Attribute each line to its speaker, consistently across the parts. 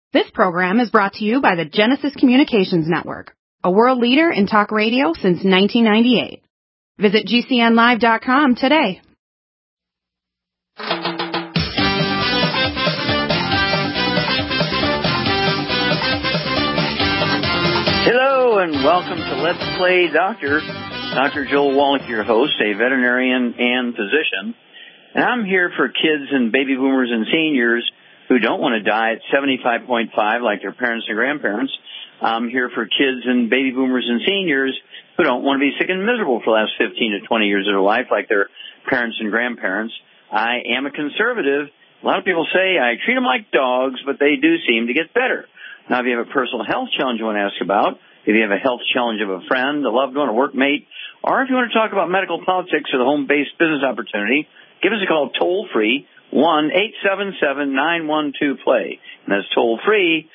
Speaker 1: This program is brought to you by the Genesis Communications Network, a world leader in talk radio since 1998. Visit GCNlive.com today.
Speaker 2: Hello and welcome to Let's Play Doctor. Dr. Joel Wallach, your host, a veterinarian and physician. And I'm here for kids and baby boomers and seniors who don't want to die at 75.5 like their parents and grandparents. I'm here for kids and baby boomers and seniors who don't want to be sick and miserable for the last 15 to 20 years of their life like their parents and grandparents. I am a conservative. A lot of people say I treat them like dogs, but they do seem to get better. Now, if you have a personal health challenge you want to ask about, if you have a health challenge of a friend, a loved one, a workmate, or if you want to talk about medical politics or the home-based business opportunity, give us a call toll-free, 1-877-912-PLAY. And that's toll-free,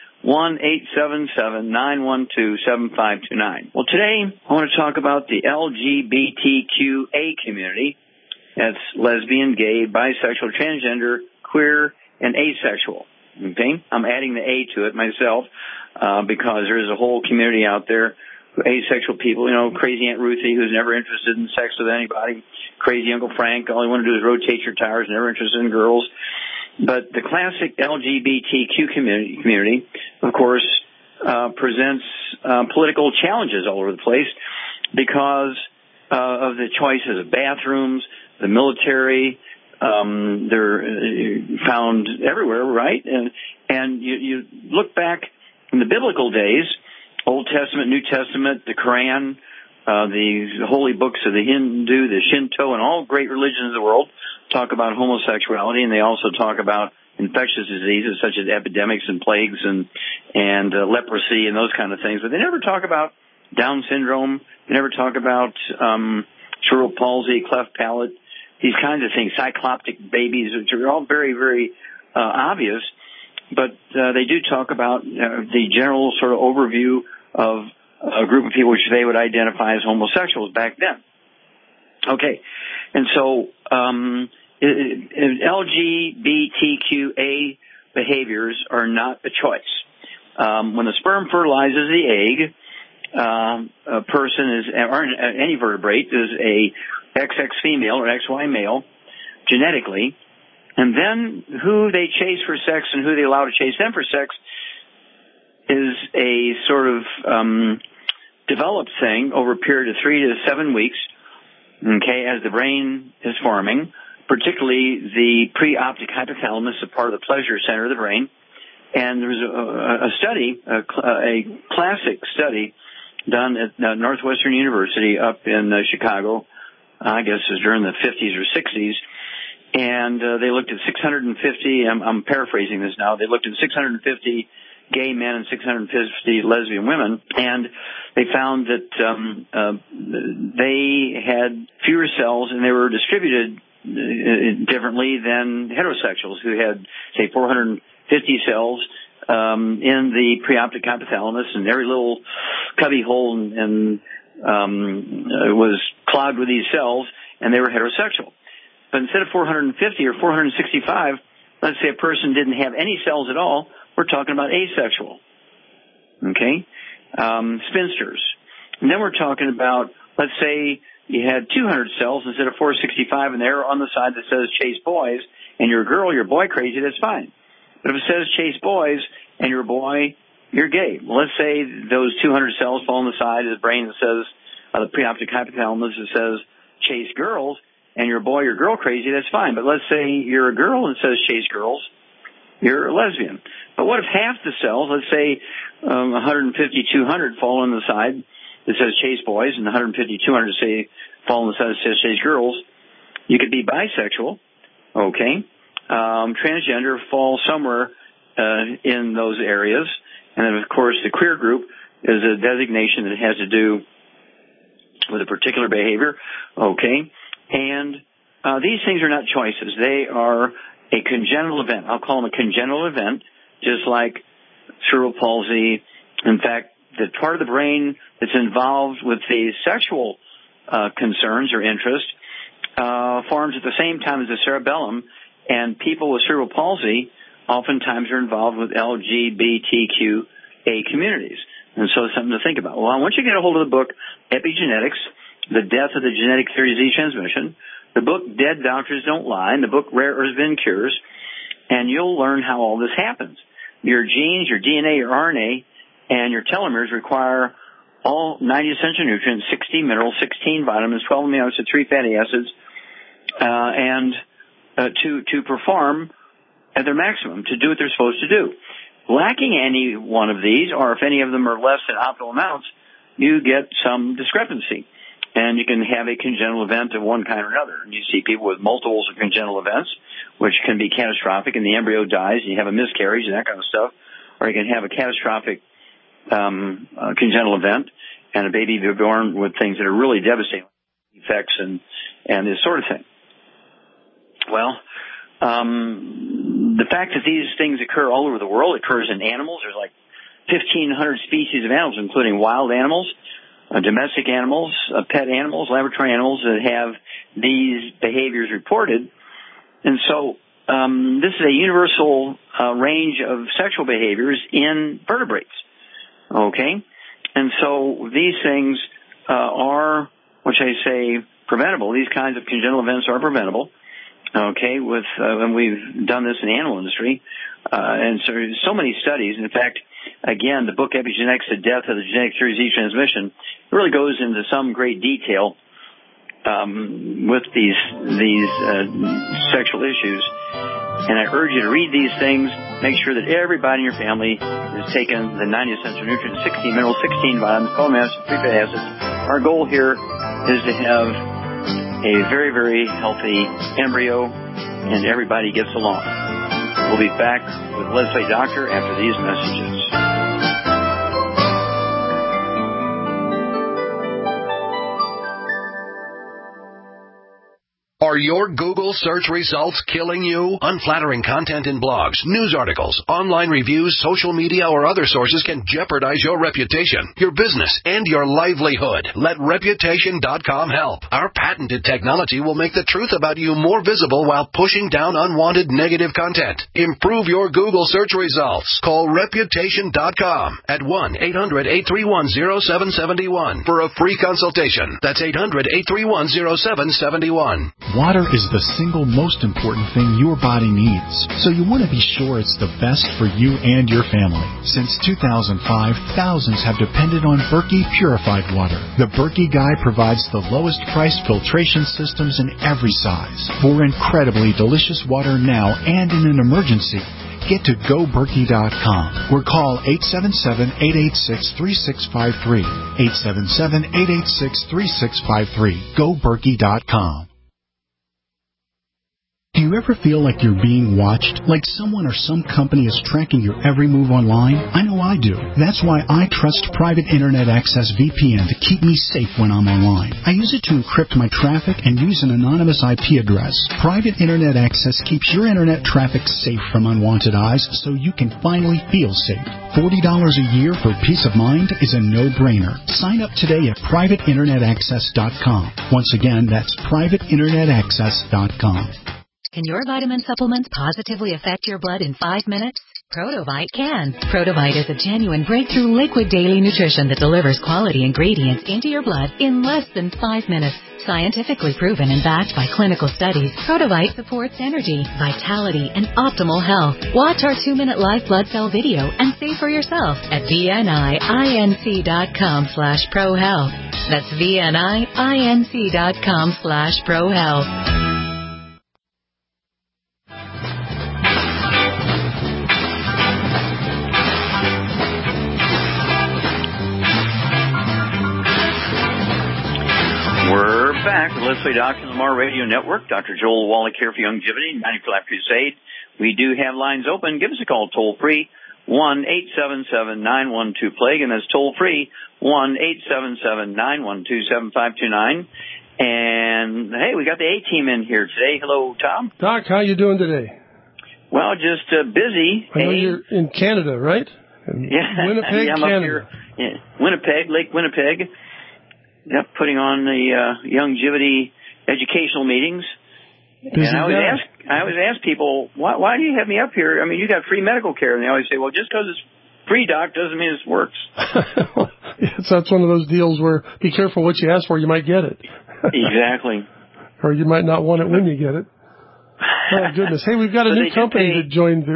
Speaker 2: 1-877-912-7529. Well, today I want to talk about the LGBTQA community. That's lesbian, gay, bisexual, transgender, queer, and asexual. Okay? I'm adding the A to it myself because there is a whole community out there, asexual people, crazy Aunt Ruthie who's never interested in sex with anybody, crazy Uncle Frank, all he want to do is rotate your tires, never interested in girls. But the classic LGBTQ community, of course, presents political challenges all over the place because of the choices of bathrooms, the military. They're found everywhere, right? And you look back in the biblical days, Old Testament, New Testament, the Quran, the holy books of the Hindu, the Shinto, and all great religions of the world talk about homosexuality, and they also talk about infectious diseases such as epidemics and plagues and leprosy and those kind of things. But they never talk about Down syndrome. They never talk about cerebral palsy, cleft palate, these kinds of things, cycloptic babies, which are all very, very obvious. But they do talk about the general sort of overview of a group of people which they would identify as homosexuals back then. Okay, and so LGBTQA behaviors are not a choice. When the sperm fertilizes the egg, a person is, or any vertebrate is a XX female or XY male genetically, and then who they chase for sex and who they allow to chase them for sex is a sort of developed thing over a period of 3 to 7 weeks, okay, as the brain is forming, particularly the preoptic hypothalamus, a part of the pleasure center of the brain. And there was a study, a classic study done at Northwestern University up in Chicago, I guess it was during the 50s or 60s, and they looked at 650, I'm paraphrasing this now, they looked at 650 gay men and 650 lesbian women, and they found that they had fewer cells and they were distributed differently than heterosexuals who had, say, 450 cells in the preoptic hypothalamus, and every little cubby hole and was clogged with these cells, and they were heterosexual. But instead of 450 or 465, let's say a person didn't have any cells at all, we're talking about asexual. Okay? Spinsters. And then we're talking about, let's say you had 200 cells instead of 465, and they're on the side that says chase boys, and you're a girl, you're boy crazy, that's fine. But if it says chase boys and you're a boy, you're gay. Well, let's say those 200 cells fall on the side of the brain that says, the preoptic hypothalamus that says chase girls, and you're a boy or girl crazy, that's fine. But let's say you're a girl and it says chase girls, you're a lesbian. But what if half the cells, let's say 150, 200 fall on the side that says chase boys, and 150, 200 say fall on the side that says chase girls? You could be bisexual, okay? Transgender fall somewhere in those areas. And then, of course, the queer group is a designation that has to do with a particular behavior, okay? And these things are not choices. They are a congenital event. I'll call them a congenital event, just like cerebral palsy. In fact, the part of the brain that's involved with the sexual concerns or interest forms at the same time as the cerebellum, and people with cerebral palsy oftentimes are involved with LGBTQA communities. And so it's something to think about. Well, I want you to get a hold of the book, Epigenetics, The Death of the Genetic Theory of Disease Transmission, the book, Dead Doctors Don't Lie, and the book, Rare Earths Been Cures, and you'll learn how all this happens. Your genes, your DNA, your RNA, and your telomeres require all 90 essential nutrients, 60 minerals, 16 vitamins, 12 amino acids, 3 fatty acids, to perform at their maximum, to do what they're supposed to do. Lacking any one of these, or if any of them are less than optimal amounts, you get some discrepancy. And you can have a congenital event of one kind or another. And you see people with multiples of congenital events, which can be catastrophic, and the embryo dies, and you have a miscarriage and that kind of stuff. Or you can have a catastrophic congenital event, and a baby be born with things that are really devastating, effects and this sort of thing. Well, the fact that these things occur all over the world, occurs in animals. There's like 1,500 species of animals, including wild animals, domestic animals, pet animals, laboratory animals that have these behaviors reported. And so this is a universal range of sexual behaviors in vertebrates. Okay? And so these things are, which I say, preventable. These kinds of congenital events are preventable. Okay, and we've done this in the animal industry, and so many studies. In fact, again, the book Epigenetics, The Death of the Genetic Theory of Disease Transmission, really goes into some great detail with these sexual issues. And I urge you to read these things. Make sure that everybody in your family is taking the 90 essential nutrients, 16 minerals, 16 vitamins, 12 amino acids, 3 fatty acids. Our goal here is to have a very, very healthy embryo, and everybody gets along. We'll be back with Leslie Doctor after these messages.
Speaker 3: Are your Google search results killing you? Unflattering content in blogs, news articles, online reviews, social media, or other sources can jeopardize your reputation, your business, and your livelihood. Let Reputation.com help. Our patented technology will make the truth about you more visible while pushing down unwanted negative content. Improve your Google search results. Call Reputation.com at 1-800-831-0771 for a free consultation. That's 800-831-0771.
Speaker 4: Water is the single most important thing your body needs, so you want to be sure it's the best for you and your family. Since 2005, thousands have depended on Berkey purified water. The Berkey Guy provides the lowest priced filtration systems in every size. For incredibly delicious water now and in an emergency, get to GoBerkey.com or call 877-886-3653. 877-886-3653. GoBerkey.com. Do you ever feel like you're being watched? Like someone or some company is tracking your every move online? I know I do. That's why I trust Private Internet Access VPN to keep me safe when I'm online. I use it to encrypt my traffic and use an anonymous IP address. Private Internet Access keeps your internet traffic safe from unwanted eyes so you can finally feel safe. $40 a year for peace of mind is a no-brainer. Sign up today at privateinternetaccess.com. Once again, that's privateinternetaccess.com.
Speaker 5: Can your vitamin supplements positively affect your blood in 5 minutes? Protovite can. Protovite is a genuine breakthrough liquid daily nutrition that delivers quality ingredients into your blood in less than 5 minutes. Scientifically proven and backed by clinical studies, Protovite supports energy, vitality, and optimal health. Watch our 2-minute live blood cell video and see for yourself at VNIINC.com/ProHealth. That's VNIINC.com/ProHealth.
Speaker 2: We're back with Leslie Doctor on the Lamar Radio Network. Dr. Joel Wallach here for Youngevity, 90 Life Crusade. We do have lines open. Give us a call toll-free, 1-877-912-PLAGUE, and that's toll-free, 1-877-912-7529. And, hey, we got the A-team in here today. Hello, Tom.
Speaker 6: Doc, how you doing today?
Speaker 2: Well, just busy.
Speaker 6: I know you're in Canada, right?
Speaker 2: Yeah.
Speaker 6: Winnipeg,
Speaker 2: I'm
Speaker 6: Canada.
Speaker 2: up here. Yeah. Winnipeg, Lake Winnipeg. Yep, putting on the Youngevity educational meetings. And I always ask people, why do you have me up here? I mean, you got free medical care. And they always say, well, just because it's free, doc, doesn't mean it works.
Speaker 6: Yes, that's one of those deals where be careful what you ask for, you might get it.
Speaker 2: Exactly.
Speaker 6: Or you might not want it when you get it. Oh, goodness. Hey, we've got a new company that joined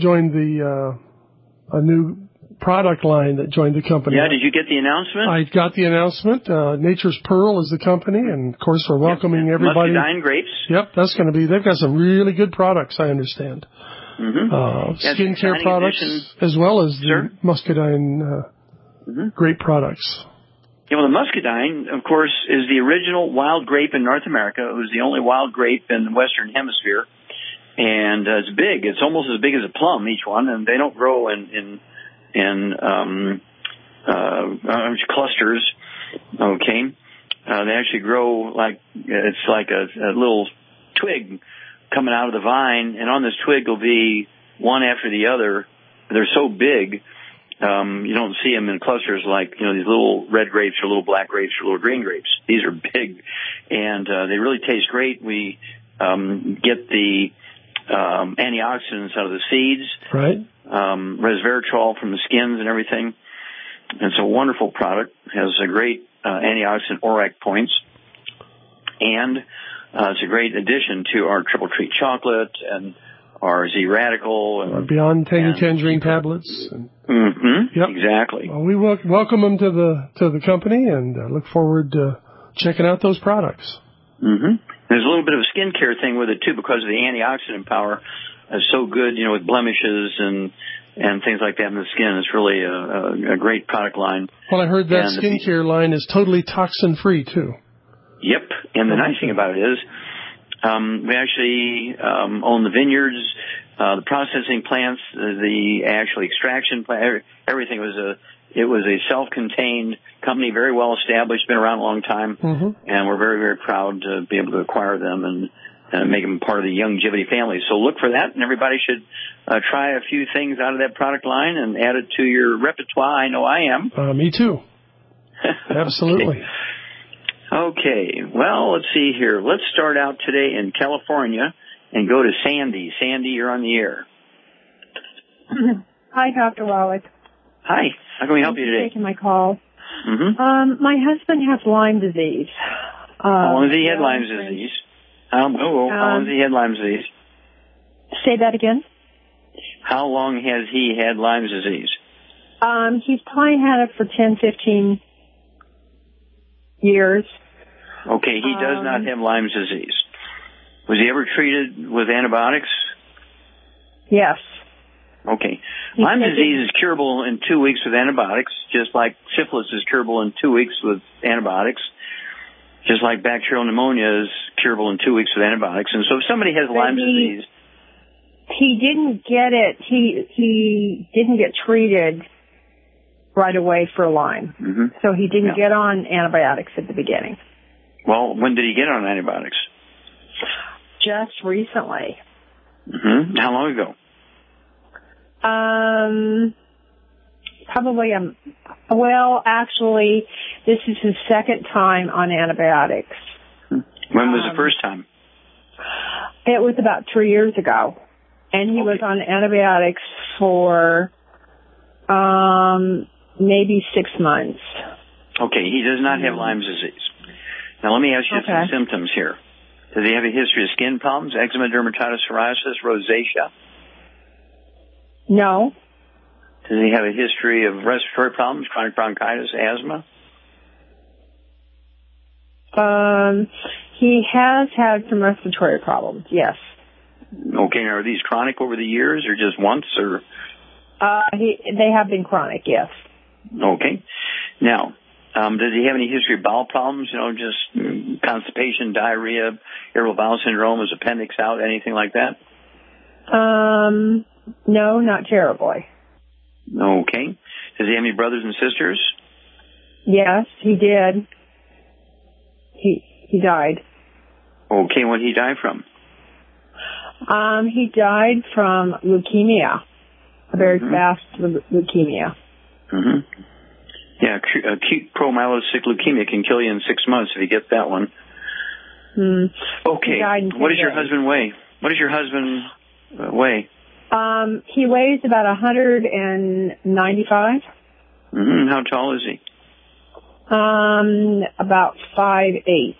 Speaker 6: a new product line that joined the company.
Speaker 2: Yeah, did you get the announcement?
Speaker 6: I got the announcement. Nature's Pearl is the company, and of course we're welcoming everybody.
Speaker 2: Muscadine grapes.
Speaker 6: Yep, that's going to be. They've got some really good products, I understand. Skincare products as well as the Muscadine grape products.
Speaker 2: Yeah, well, the Muscadine, of course, is the original wild grape in North America. It was the only wild grape in the Western Hemisphere, and it's big. It's almost as big as a plum, each one, and they don't grow in clusters. Okay, they actually grow it's like a little twig coming out of the vine, and on this twig will be one after the other. They're so big, you don't see them in clusters like, these little red grapes or little black grapes or little green grapes. These are big, and they really taste great. We get the antioxidants out of the seeds,
Speaker 6: right?
Speaker 2: Resveratrol from the skins and everything. It's a wonderful product. It has a great antioxidant ORAC points, and it's a great addition to our triple treat chocolate and our Z-Radical and
Speaker 6: our Beyond Tangy Tangerine tablets.
Speaker 2: Yep, exactly.
Speaker 6: Well, we welcome them to the company and look forward to checking out those products.
Speaker 2: There's a little bit of a skincare thing with it too, because of the antioxidant power is so good, with blemishes and things like that in the skin. It's really a great product line. Well,
Speaker 6: I heard that skincare line is totally toxin free too.
Speaker 2: Yep, and the nice thing about it is we actually own the vineyards, the processing plants, the actual extraction plant. Everything was a self-contained company, very well established, been around a long time, and we're very, very proud to be able to acquire them and make them part of the Youngevity family. So look for that, and everybody should try a few things out of that product line and add it to your repertoire. I know I am.
Speaker 6: Me too. Absolutely.
Speaker 2: Okay, well, let's see here. Let's start out today in California and go to Sandy. Sandy, you're on the air.
Speaker 7: Hi, Dr. Wallach.
Speaker 2: Hi. How can we help you today?
Speaker 7: Thank you for taking my call. My husband has Lyme disease.
Speaker 2: How long has he had Lyme disease? How long has he had Lyme disease?
Speaker 7: Say that again?
Speaker 2: How long has he had Lyme disease?
Speaker 7: He's probably had it for 10, 15 years.
Speaker 2: Okay, he does not have Lyme disease. Was he ever treated with antibiotics?
Speaker 7: Yes.
Speaker 2: Okay. Lyme disease is curable in 2 weeks with antibiotics, just like syphilis is curable in 2 weeks with antibiotics, just like bacterial pneumonia is curable in 2 weeks with antibiotics. And so if somebody has Lyme disease...
Speaker 7: He didn't get it. He didn't get treated right away for Lyme. So he didn't get on antibiotics at the beginning.
Speaker 2: Well, when did he get on antibiotics?
Speaker 7: Just recently.
Speaker 2: How long ago?
Speaker 7: Probably, actually, this is his second time on antibiotics.
Speaker 2: When was the first time?
Speaker 7: It was about 3 years ago. And he was on antibiotics for maybe 6 months.
Speaker 2: Okay, he does not have Lyme disease. Now, let me ask you some symptoms here. Does he have a history of skin problems, eczema, dermatitis, psoriasis, rosacea?
Speaker 7: No.
Speaker 2: Does he have a history of respiratory problems, chronic bronchitis, asthma?
Speaker 7: He has had some respiratory problems, yes.
Speaker 2: Okay, now are these chronic over the years or just once? Or?
Speaker 7: They have been chronic, yes.
Speaker 2: Okay. Now, does he have any history of bowel problems, just constipation, diarrhea, irritable bowel syndrome, his appendix out, anything like that?
Speaker 7: No, not terribly.
Speaker 2: Okay. Does he have any brothers and sisters?
Speaker 7: Yes, he did. He died.
Speaker 2: Okay, what did he die from?
Speaker 7: He died from leukemia, a very fast leukemia.
Speaker 2: Yeah, acute promyelocytic leukemia can kill you in 6 months if you get that one. Okay. What does your husband weigh? What does your husband weigh?
Speaker 7: He weighs about 195.
Speaker 2: How tall is he?
Speaker 7: About 5'8".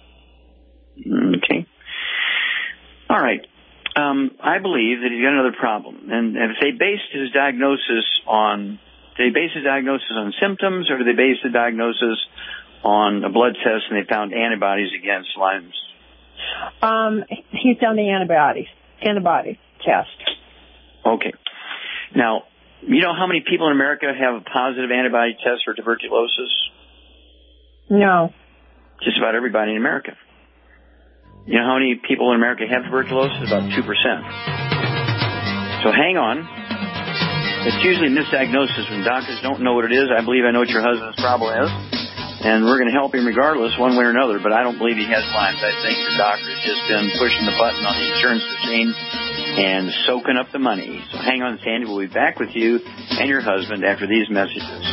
Speaker 2: Okay. All right. I believe that he's got another problem. And if they based his diagnosis on, do they base his diagnosis on symptoms, or do they base the diagnosis on a blood test and they found antibodies against Lyme's?
Speaker 7: He's done the antibody test.
Speaker 2: Okay. Now, you know how many people in America have a positive antibody test for tuberculosis?
Speaker 7: No.
Speaker 2: Just about everybody in America. You know how many people in America have tuberculosis? About 2%. So hang on. It's usually misdiagnosis when doctors don't know what it is. I believe I know what your husband's problem is, and we're going to help him regardless, one way or another, but I don't believe he has Lyme's. I think the doctor has just been pushing the button on the insurance machine and soaking up the money. So hang on, Sandy. We'll be back with you and your husband after these messages.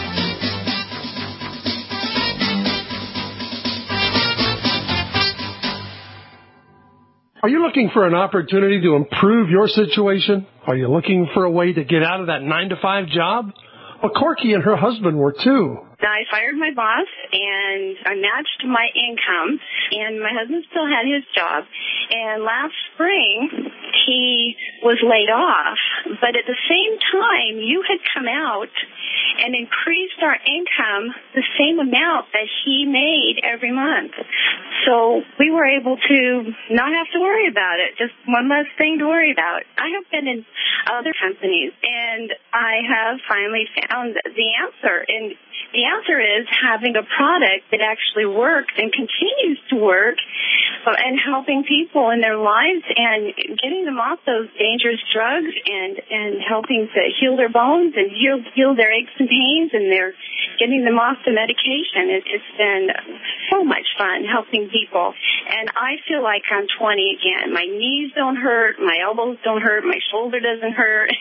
Speaker 6: Are you looking for an opportunity to improve your situation? Are you looking for a way to get out of that 9-to-5 job? Well, Corky and her husband were too.
Speaker 8: I fired my boss, and I matched my income, and my husband still had his job. And last spring, he was laid off. But at the same time, you had come out and increased our income the same amount that he made every month. So we were able to not have to worry about it, just one less thing to worry about. I have been in other companies, and I have finally found the answer. And the answer is having a product that actually works and continues to work and helping people in their lives and getting them off those dangerous drugs and helping to heal their bones and heal their aches and pains, and they're getting them off the medication. It's been so much fun helping people. And I feel like I'm 20 again. My knees don't hurt. My elbows don't hurt. My shoulder doesn't hurt.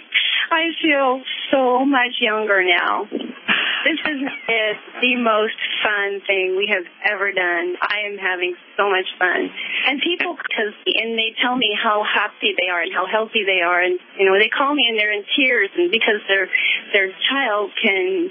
Speaker 8: I feel so much younger now. This is the most fun thing we have ever done. I am having so much fun. And people, and they tell me how happy they are and how healthy they are. And, you know, they call me and they're in tears, and because their child can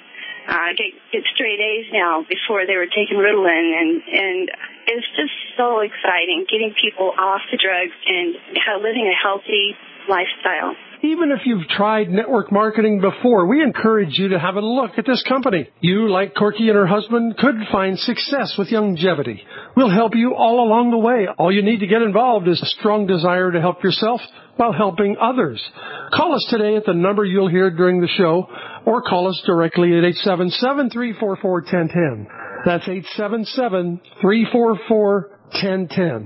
Speaker 8: get straight A's now before they were taking Ritalin. And it's just so exciting getting people off the drugs and living a healthy lifestyle.
Speaker 6: Even if you've tried network marketing before, we encourage you to have a look at this company. You, like Corky and her husband, could find success with longevity. We'll help you all along the way. All you need to get involved is a strong desire to help yourself while helping others. Call us today at the number you'll hear during the show, or call us directly at 877-344-1010. That's 877-344-1010.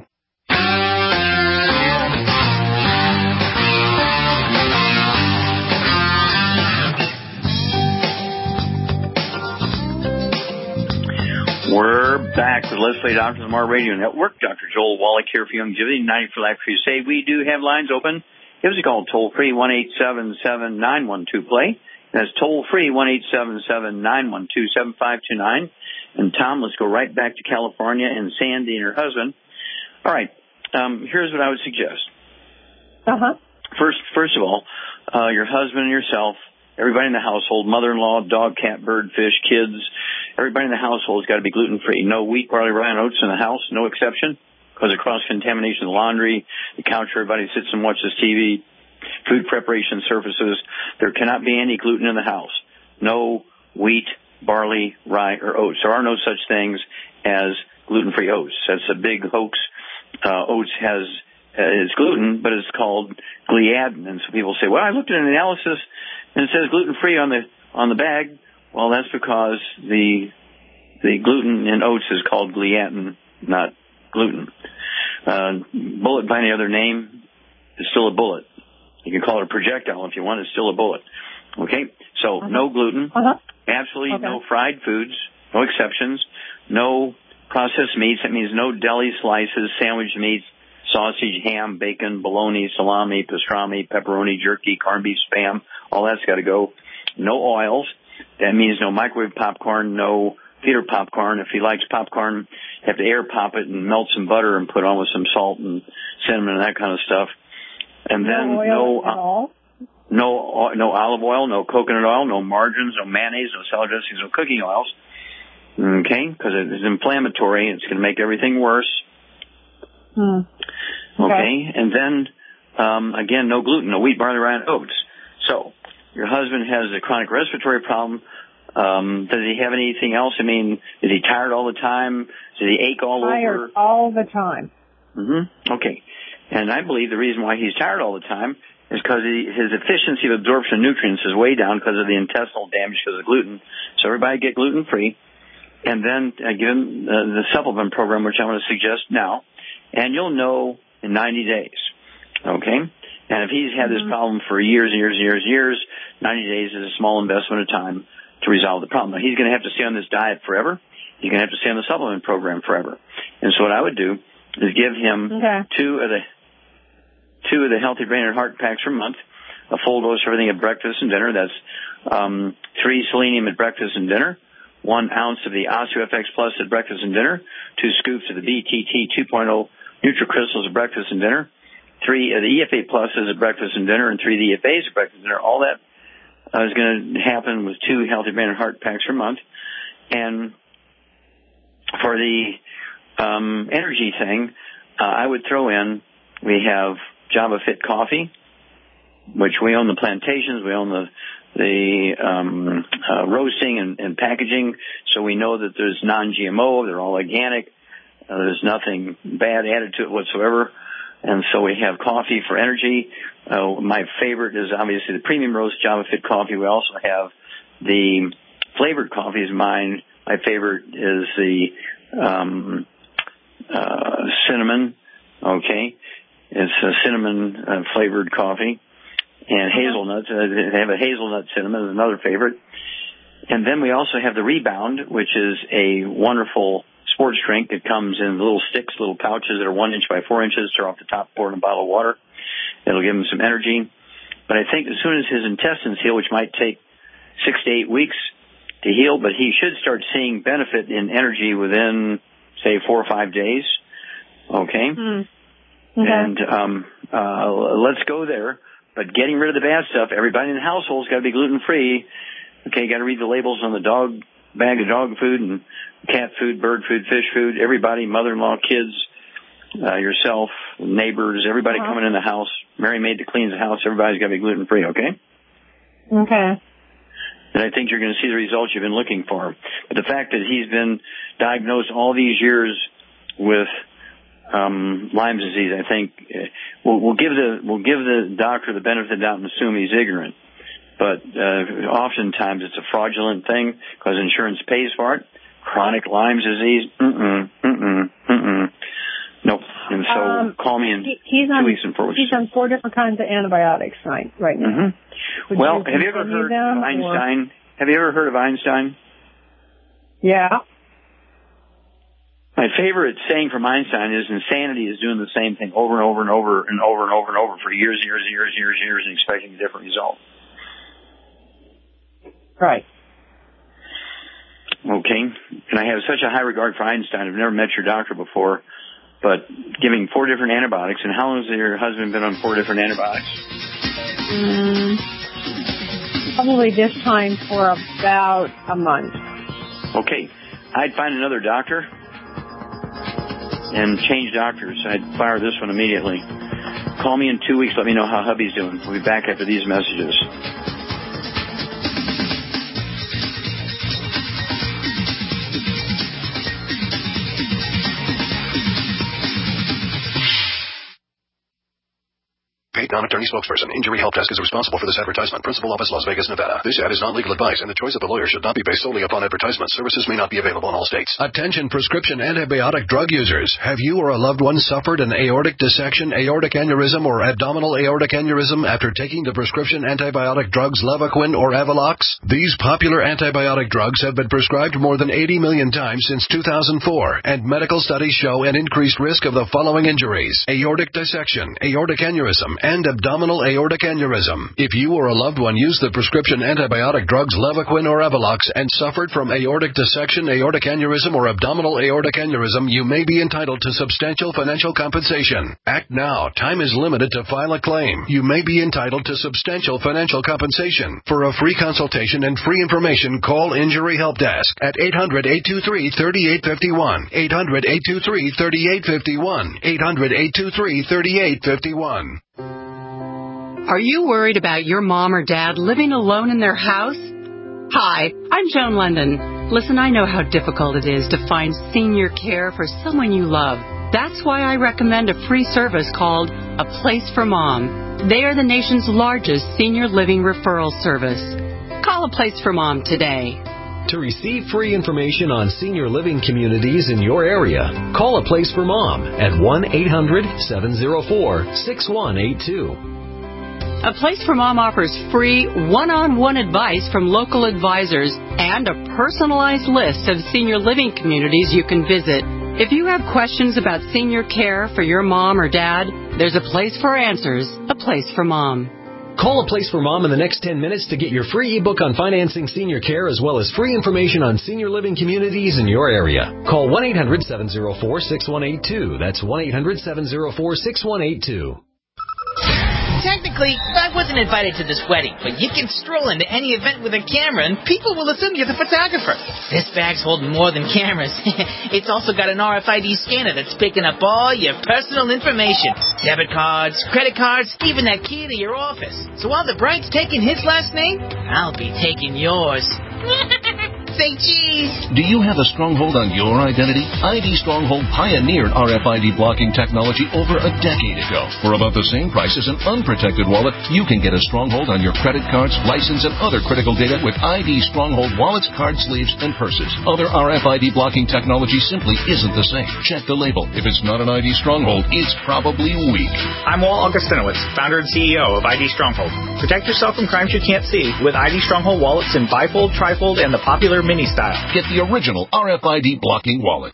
Speaker 2: We're back with Leslie Doctor of the Mar Radio Network. Dr. Joel Wallach here for Longevity 90 for Life Crusade. We do have lines open. Give us a call toll-free, 1-877-912-PLAY. That's toll-free, 1-877-912-7529. And Tom, let's go right back to California and Sandy and her husband. All right. Here's what I would suggest. First of all, your husband and yourself, everybody in the household, mother-in-law, dog, cat, bird, fish, kids, everybody in the household has got to be gluten-free. No wheat, barley, rye, and oats in the house, no exception, because of cross-contamination of the laundry, the couch where everybody sits and watches TV, food preparation surfaces. There cannot be any gluten in the house. No wheat, barley, rye, or oats. There are no such things as gluten-free oats. That's a big hoax. Oats is gluten, but it's called gliadin. And so people say, well, I looked at an analysis and it says gluten-free on the bag. Well, that's because the gluten in oats is called gliadin, not gluten. Bullet by any other name is still a bullet. You can call it a projectile if you want. It's still a bullet. Okay? So no gluten. Absolutely no fried foods. No exceptions. No processed meats. That means no deli slices, sandwich meats, sausage, ham, bacon, bologna, salami, pastrami, pepperoni, jerky, corned beef, Spam. All that's got to go. No oils. That means no microwave popcorn, no Peter popcorn. If he likes popcorn, you have to air pop it and melt some butter and put on with some salt and cinnamon and that kind of stuff. And then no olive oil, no coconut oil, no margarines, no mayonnaise, no salad dressings, no cooking oils. Okay, because it's inflammatory. It's going to make everything worse. Okay, and then again, no gluten, no wheat, barley, rye, and oats. So your husband has a chronic respiratory problem. Does he have anything else? I mean, is he tired all the time? Does he ache all over?
Speaker 7: Tired all the time.
Speaker 2: Okay. And I believe the reason why he's tired all the time is because his efficiency of absorption of nutrients is way down because of the intestinal damage because of gluten. So everybody get gluten-free. And then give him the supplement program, which I'm going to suggest now. And you'll know in 90 days. Okay? And if he's had this problem for years and years and years and years, 90 days is a small investment of time to resolve the problem. Now, he's going to have to stay on this diet forever. He's going to have to stay on the supplement program forever. And so what I would do is give him two of the Healthy Brain and Heart packs per month, a full dose of everything at breakfast and dinner. That's 3 selenium at breakfast and dinner, 1 ounce of the OsteoFX Plus at breakfast and dinner, 2 scoops of the BTT 2.0 NutriCrystals at breakfast and dinner, 3 of the EFA Pluses at breakfast and dinner, and 3 of the EFAs at breakfast and dinner. All that is going to happen with 2 Healthy Brain and Heart packs per month. And for the energy thing, I would throw in, we have Java Fit Coffee, which we own the plantations, we own the roasting and packaging, so we know that there's non-GMO, they're all organic, there's nothing bad added to it whatsoever. And so we have coffee for energy. My favorite is obviously the premium roast Java Fit coffee. We also have the flavored coffees. My favorite is the cinnamon. Okay, it's a cinnamon flavored coffee, and hazelnuts. They have a hazelnut cinnamon is another favorite. And then we also have the Rebound, which is a wonderful sports drink. It comes in little sticks, little pouches that are 1 inch by 4 inches. Tear off the top, pour in a bottle of water. It'll give him some energy. But I think as soon as his intestines heal, which might take 6 to 8 weeks to heal, but he should start seeing benefit in energy within, say, 4 or 5 days. Okay? And let's go there. But getting rid of the bad stuff, everybody in the household's got to be gluten-free. Okay, got to read the labels on the dog bag of dog food and cat food, bird food, fish food. Everybody, mother-in-law, kids, yourself, neighbors, everybody coming in the house, Mary maid that cleans the house, everybody's got to be gluten-free, okay?
Speaker 7: Okay.
Speaker 2: And I think you're going to see the results you've been looking for. But the fact that he's been diagnosed all these years with Lyme disease, I think we'll give the doctor the benefit of the doubt and assume he's ignorant. But oftentimes it's a fraudulent thing because insurance pays for it. Chronic Lyme disease, nope. And so call me in 2 weeks and 4 weeks.
Speaker 7: He's on 4 different kinds of antibiotics right now.
Speaker 2: Well, have you ever heard of Einstein? Have you ever heard of Einstein?
Speaker 7: Yeah.
Speaker 2: My favorite saying from Einstein is insanity is doing the same thing over and over and over and over and over and over for years and years and years and years and years and expecting a different result.
Speaker 7: Right.
Speaker 2: Okay. And I have such a high regard for Einstein. I've never met your doctor before, but giving 4 different antibiotics. And how long has your husband been on 4 different antibiotics?
Speaker 7: Probably this time for about a month.
Speaker 2: Okay. I'd find another doctor and change doctors. I'd fire this one immediately. Call me in 2 weeks. Let me know how hubby's doing. We'll be back after these messages.
Speaker 3: Paid non-attorney spokesperson. Injury Help Desk is responsible for this advertisement. Principal office, Las Vegas, Nevada. This ad is not legal advice, and the choice of the lawyer should not be based solely upon advertisement. Services may not be available in all states. Attention prescription antibiotic drug users. Have you or a loved one suffered an aortic dissection, aortic aneurysm, or abdominal aortic aneurysm after taking the prescription antibiotic drugs Levaquin or Avelox? These popular antibiotic drugs have been prescribed more than 80 million times since 2004, and medical studies show an increased risk of the following injuries: aortic dissection, aortic aneurysm, and abdominal aortic aneurysm. If you or a loved one used the prescription antibiotic drugs Levaquin or Evolox and suffered from aortic dissection, aortic aneurysm, or abdominal aortic aneurysm, you may be entitled to substantial financial compensation. Act now. Time is limited to file a claim. You may be entitled to substantial financial compensation. For a free consultation and free information, call Injury Help Desk at 800-823-3851. 800-823-3851. 800-823-3851.
Speaker 1: Are you worried about your mom or dad living alone in their house? Hi, I'm Joan London. Listen, I know how difficult it is to find senior care for someone you love. That's why I recommend a free service called A Place for Mom. They are the nation's largest senior living referral service. Call A Place for Mom today.
Speaker 9: To receive free information on senior living communities in your area, call A Place for Mom at 1-800-704-6182.
Speaker 1: A Place for Mom offers free one-on-one advice from local advisors and a personalized list of senior living communities you can visit. If you have questions about senior care for your mom or dad, there's a place for answers, A Place for Mom.
Speaker 9: Call A Place for Mom in the next 10 minutes to get your free ebook on financing senior care as well as free information on senior living communities in your area. Call 1-800-704-6182. That's 1-800-704-6182.
Speaker 10: Technically, I wasn't invited to this wedding, but you can stroll into any event with a camera and people will assume you're the photographer. This bag's holding more than cameras. It's also got an RFID scanner that's picking up all your personal information. Debit cards, credit cards, even that key to your office. So while the bride's taking his last name, I'll be taking yours. Say cheese.
Speaker 11: Do you have a stronghold on your identity? ID Stronghold pioneered RFID blocking technology over a decade ago. For about the same price as an unprotected wallet, you can get a stronghold on your credit cards, license, and other critical data with ID Stronghold wallets, card sleeves, and purses. Other RFID blocking technology simply isn't the same. Check the label. If it's not an ID Stronghold, it's probably weak.
Speaker 12: I'm Walt Augustinowitz, founder and CEO of ID Stronghold. Protect yourself from crimes you can't see with ID Stronghold wallets in bifold, trifold, and the popular mini style.
Speaker 11: Get the original RFID blocking wallet.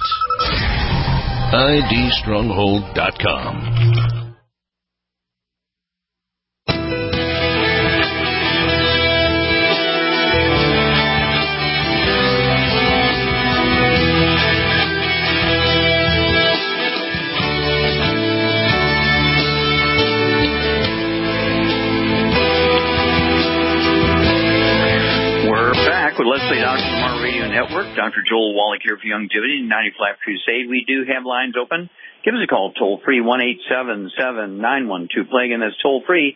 Speaker 11: IDstronghold.com.
Speaker 2: With Leslie Dawson from our radio network, Dr. Joel Wallach here for Youngevity, 90 Flat Crusade. We do have lines open. Give us a call, toll-free, 1-877-912-PLAY. Again, that's toll-free,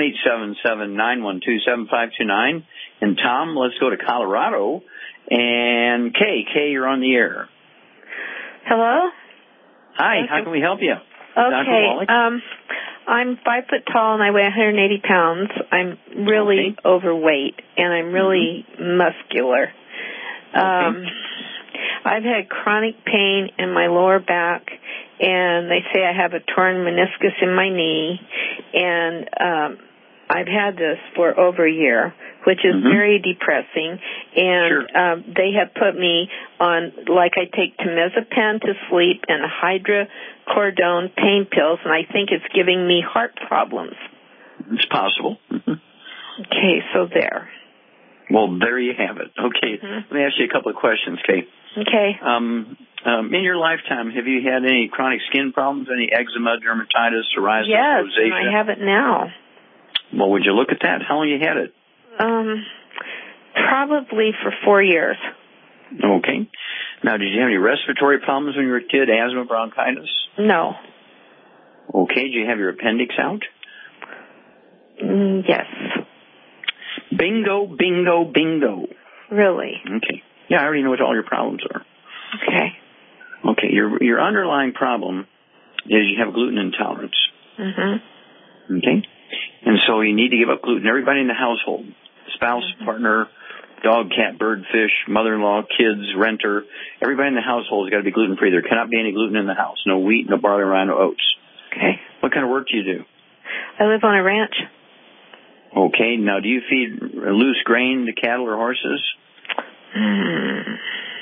Speaker 2: 1-877-912-7529. And Tom, let's go to Colorado. And Kay, you're on the air.
Speaker 13: Hello?
Speaker 2: Hi, how can we help you?
Speaker 13: Okay, I'm 5 foot tall and I weigh 180 pounds. I'm really overweight and I'm really muscular. I've had chronic pain in my lower back and they say I have a torn meniscus in my knee and I've had this for over a year, which is very depressing. And they have put me on, like I take Temazepam to sleep and hydrocodone pain pills, and I think it's giving me heart problems.
Speaker 2: It's possible.
Speaker 13: Okay, so there.
Speaker 2: Well, there you have it. Okay, let me ask you a couple of questions, Kate.
Speaker 13: Okay.
Speaker 2: In your lifetime, have you had any chronic skin problems, any eczema, dermatitis, psoriasis,
Speaker 13: yes,
Speaker 2: rosacea?
Speaker 13: Yes, and I have it now.
Speaker 2: Well, would you look at that? How long you had it?
Speaker 13: Probably for 4 years.
Speaker 2: Okay. Now, did you have any respiratory problems when you were a kid, asthma, bronchitis?
Speaker 13: No.
Speaker 2: Okay. Did you have your appendix out?
Speaker 13: Yes.
Speaker 2: Bingo, bingo, bingo.
Speaker 13: Really?
Speaker 2: Okay. Yeah, I already know what all your problems are.
Speaker 13: Okay.
Speaker 2: Okay. Your underlying problem is you have gluten intolerance. Okay. And so you need to give up gluten. Everybody in the household, spouse, partner, dog, cat, bird, fish, mother-in-law, kids, renter, everybody in the household has got to be gluten-free. There cannot be any gluten in the house. No wheat, no barley, rye, no oats.
Speaker 13: Okay.
Speaker 2: What kind of work do you do?
Speaker 13: I live on a ranch.
Speaker 2: Okay. Now, do you feed loose grain to cattle or horses?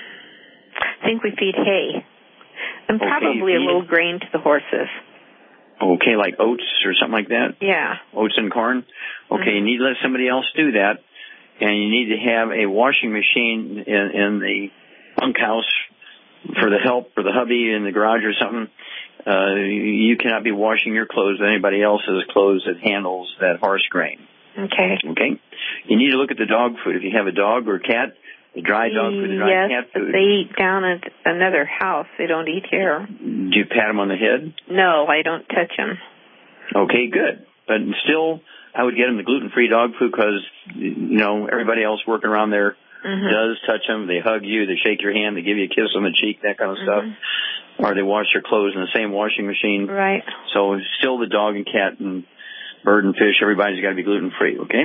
Speaker 13: I think we feed hay. And probably a little grain to the horses.
Speaker 2: Okay, like oats or something like that?
Speaker 13: Yeah.
Speaker 2: Oats and corn? Okay, you need to let somebody else do that. And you need to have a washing machine in the bunkhouse for the help, or the hubby in the garage or something. You cannot be washing your clothes with anybody else's clothes that handles that horse grain.
Speaker 13: Okay.
Speaker 2: Okay? You need to look at the dog food. If you have a dog or a cat, the dry dog food, the dry cat food.
Speaker 13: Yes, they eat down at another house. They don't eat here.
Speaker 2: Do you pat them on the head?
Speaker 13: No, I don't touch them.
Speaker 2: Okay, good. But still, I would get them the gluten-free dog food because, everybody else working around there does touch them. They hug you. They shake your hand. They give you a kiss on the cheek, that kind of stuff. Or they wash their clothes in the same washing machine.
Speaker 13: Right.
Speaker 2: So still the dog and cat and bird and fish, everybody's got to be gluten-free, okay?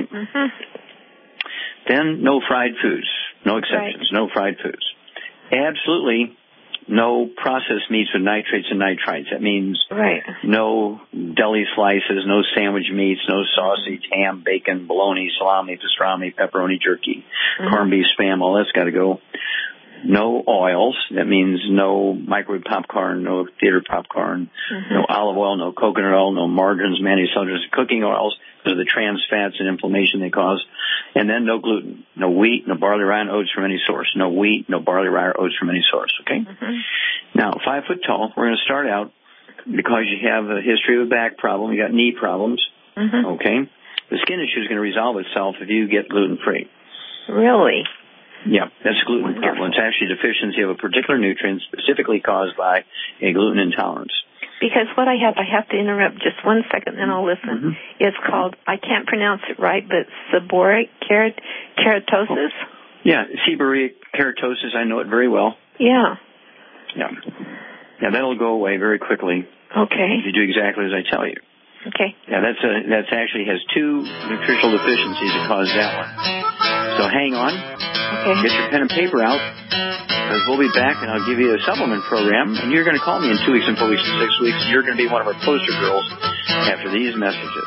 Speaker 2: Then no fried foods. No exceptions. Right. No fried foods. Absolutely no processed meats with nitrates and nitrites. That means no deli slices, no sandwich meats, no sausage, ham, bacon, bologna, salami, pastrami, pepperoni, jerky, corned beef, Spam. All that's got to go. No oils. That means no microwave popcorn, no theater popcorn, no olive oil, no coconut oil, no margarines, mayonnaise, cooking oils because of the trans fats and inflammation they cause. And then no gluten, no wheat, no barley, rye, and oats from any source. No wheat, no barley, rye, or oats from any source, okay? Now, 5 foot tall, we're going to start out because you have a history of a back problem, you got knee problems, okay? The skin issue is going to resolve itself if you get gluten-free.
Speaker 13: Really?
Speaker 2: Yeah, that's gluten problem. It's actually a deficiency of a particular nutrient specifically caused by a gluten intolerance.
Speaker 13: Because what I have to interrupt just 1 second, then I'll listen. It's called, I can't pronounce it right, but seborrheic keratosis?
Speaker 2: Yeah, seborrheic keratosis, I know it very well.
Speaker 13: Yeah.
Speaker 2: Yeah, that'll go away very quickly.
Speaker 13: Okay.
Speaker 2: If you do exactly as I tell you.
Speaker 13: Okay.
Speaker 2: Yeah, that's actually has 2 nutritional deficiencies that cause that one. So hang on.
Speaker 13: Okay.
Speaker 2: Get your pen and paper out, because we'll be back and I'll give you a supplement program, and you're going to call me in 2 weeks and 4 weeks and 6 weeks, and you're going to be one of our poster girls after these messages.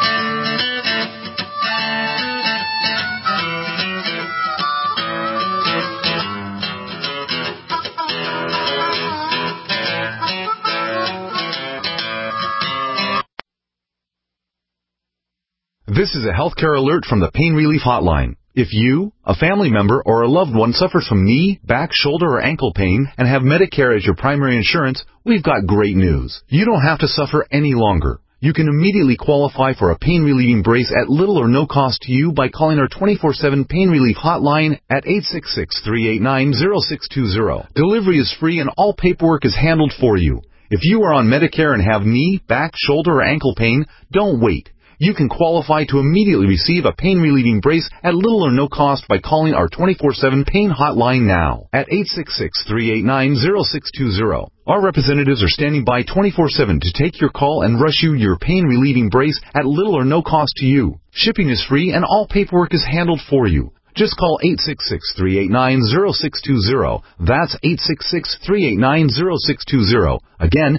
Speaker 14: This is a healthcare alert from the Pain Relief Hotline. If you, a family member, or a loved one suffers from knee, back, shoulder, or ankle pain and have Medicare as your primary insurance, we've got great news. You don't have to suffer any longer. You can immediately qualify for a pain-relieving brace at little or no cost to you by calling our 24/7 Pain Relief Hotline at 866-389-0620. Delivery is free and all paperwork is handled for you. If you are on Medicare and have knee, back, shoulder, or ankle pain, don't wait. You can qualify to immediately receive a pain-relieving brace at little or no cost by calling our 24/7 Pain Hotline now at 866-389-0620. Our representatives are standing by 24/7 to take your call and rush you your pain-relieving brace at little or no cost to you. Shipping is free and all paperwork is handled for you. Just call 866-389-0620. That's 866-389-0620. Again,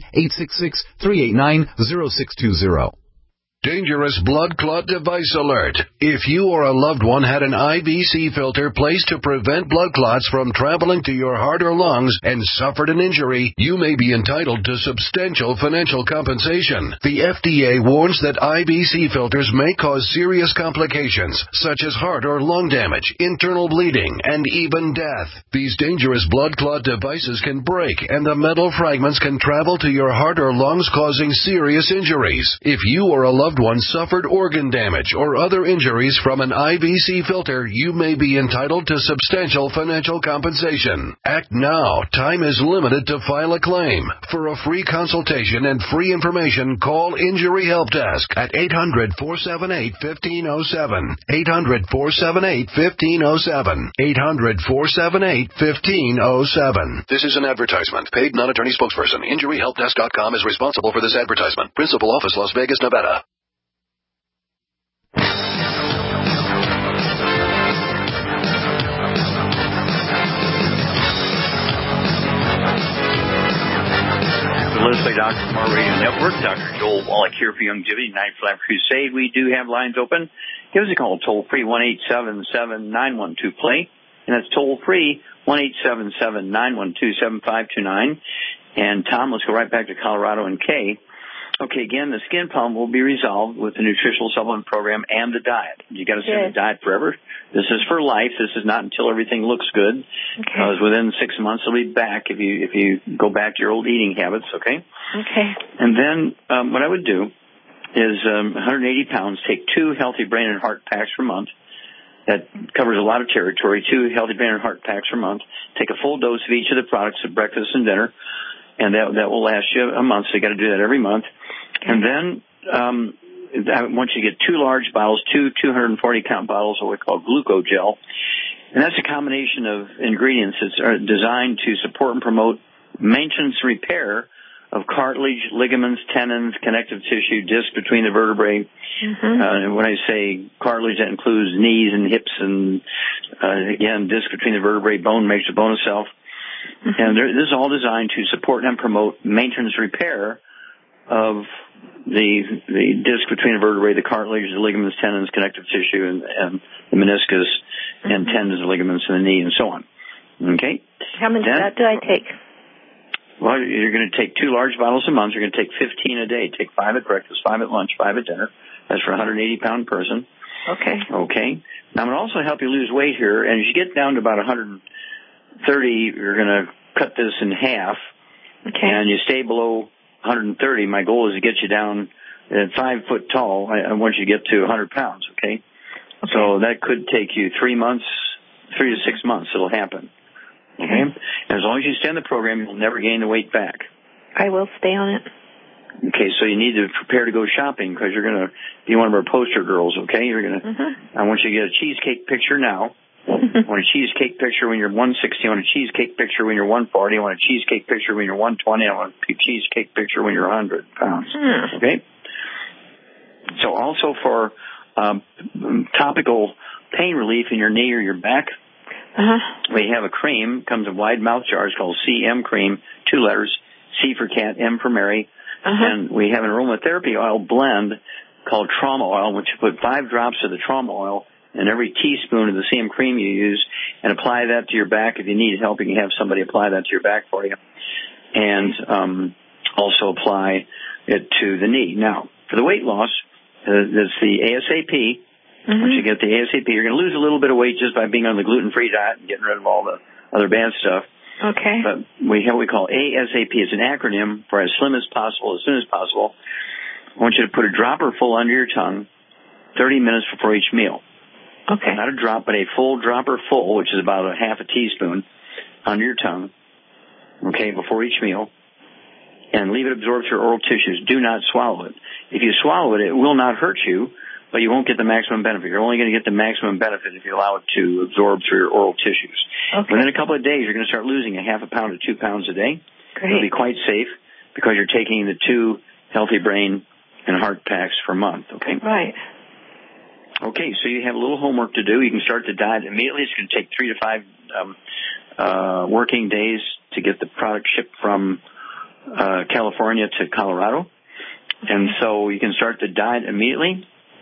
Speaker 14: 866-389-0620.
Speaker 3: Dangerous blood clot device alert. If you or a loved one had an IVC filter placed to prevent blood clots from traveling to your heart or lungs and suffered an injury, you may be entitled to substantial financial compensation. The FDA warns that IVC filters may cause serious complications, such as heart or lung damage, internal bleeding, and even death. These dangerous blood clot devices can break, and the metal fragments can travel to your heart or lungs, causing serious injuries. If you or a loved one suffered organ damage or other injuries from an IVC filter, you may be entitled to substantial financial compensation. Act now. Time is limited to file a claim. For a free consultation and free information, call Injury Help Desk at 800-478-1507. 800-478-1507. 800-478-1507. This is an advertisement. Paid non-attorney spokesperson. InjuryHelpDesk.com is responsible for this advertisement. Principal office, Las Vegas, Nevada.
Speaker 2: Let's Play Doctor from our radio network. Dr. Joel Wallach here for Youngevity Night Flat Crusade. We do have lines open. Give us a call toll-free, 1-877-912-PLAY. And that's toll-free, 1-877-912-7529. And Tom, let's go right back to Colorado and Kay. Okay, again, the skin problem will be resolved with the nutritional supplement program and the diet. You got to stay on the diet forever. This is for life. This is not until everything looks good. Okay. Because within 6 months, it'll be back if you go back to your old eating habits. Okay.
Speaker 13: Okay.
Speaker 2: And then what I would do is 180 pounds. Take 2 Healthy Brain and Heart packs per month. That covers a lot of territory. 2 Healthy Brain and Heart packs per month. Take a full dose of each of the products at breakfast and dinner, and that will last you a month. So you got to do that every month. And then I want you to get 2 large bottles, 2 240-count bottles of what we call glucogel. And that's a combination of ingredients that are designed to support and promote maintenance repair of cartilage, ligaments, tendons, connective tissue, disc between the vertebrae. When I say cartilage, that includes knees and hips and, again, disc between the vertebrae, bone makes the bone itself. And this is all designed to support and promote maintenance repair of the disc between the vertebrae, the cartilage, the ligaments, tendons, connective tissue, and the meniscus, and tendons and ligaments in the knee, and so on. Okay?
Speaker 13: How much of that do I take?
Speaker 2: Well, you're going to take 2 large bottles a month. You're going to take 15 a day. Take 5 at breakfast, 5 at lunch, 5 at dinner. That's for a 180-pound person.
Speaker 13: Okay.
Speaker 2: Okay. Now, I'm going to also help you lose weight here. And as you get down to about 130, you're going to cut this in half. Okay. And you stay below 130. My goal is to get you down at 5 foot tall. I want you to get to 100 pounds. Okay. So that could take you 3 to 6 months. It'll happen. Okay. And as long as you stay on the program, you'll never gain the weight back.
Speaker 13: I will stay on it.
Speaker 2: Okay, so you need to prepare to go shopping because you're going to be one of our poster girls, okay? You're going to. I want you to get a cheesecake picture now. I want a cheesecake picture when you're 160. I want a cheesecake picture when you're 140. I want a cheesecake picture when you're 120. I want a cheesecake picture when you're 100 pounds. Okay? So also for topical pain relief in your knee or your back, we have a cream, comes in wide mouth jars called CM cream, 2 letters, C for cat, M for Mary. And we have an aromatherapy oil blend called trauma oil, which you put 5 drops of the trauma oil in every teaspoon of the CM cream you use and apply that to your back. If you need help, you can have somebody apply that to your back for you. And also apply it to the knee. Now, for the weight loss, that's the ASAP. Once you get the ASAP, you're going to lose a little bit of weight just by being on the gluten-free diet and getting rid of all the other bad stuff.
Speaker 13: Okay.
Speaker 2: But we have what we call ASAP. It's an acronym for as slim as possible, as soon as possible. I want you to put a dropper full under your tongue 30 minutes before each meal.
Speaker 13: Okay.
Speaker 2: Not a drop, but a full dropper full, which is about a half a teaspoon, under your tongue, okay, before each meal. And leave it absorb through your oral tissues. Do not swallow it. If you swallow it, it will not hurt you, but you won't get the maximum benefit. You're only going to get the maximum benefit if you allow it to absorb through your oral tissues. Okay. Within a couple of days, you're going to start losing a half a pound to 2 pounds a day. Great. It'll be quite safe because you're taking the 2 Healthy Brain and Heart packs per month, okay?
Speaker 13: Right.
Speaker 2: Okay, so you have a little homework to do. You can start the diet immediately. It's going to take 3 to 5 working days to get the product shipped from California to Colorado. And so you can start the diet immediately.